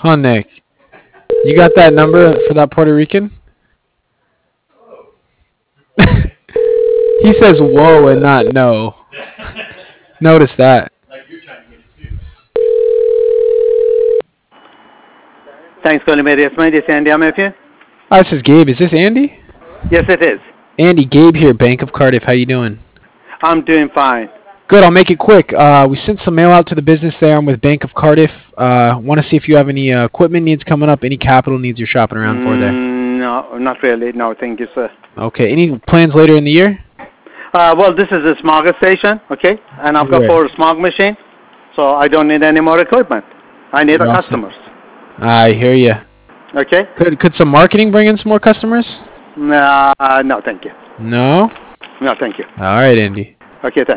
Huh, Nick? You got that number for that Puerto Rican? He says whoa and not no. Notice that. Thanks for calling me. Yes, my name is Andy. I'm here. Oh, this is Gabe. Is this Andy? Yes, it is. Andy, Gabe here, Bank of Cardiff. How you doing? I'm doing fine. Good. I'll make it quick. We sent some mail out to the business there. I'm with Bank of Cardiff. Want to see if you have any equipment needs coming up, any capital needs you're shopping around for there. No, not really. No, thank you, sir. Okay. Any plans later in the year? Well, this is a smog station, okay? And I've got Right. 4 smog machines, so I don't need any more equipment. I need Awesome. customers, I hear you. okay? Could some marketing bring in some more customers? No, thank you. No. No, thank you. All right, Andy. Okay, thanks.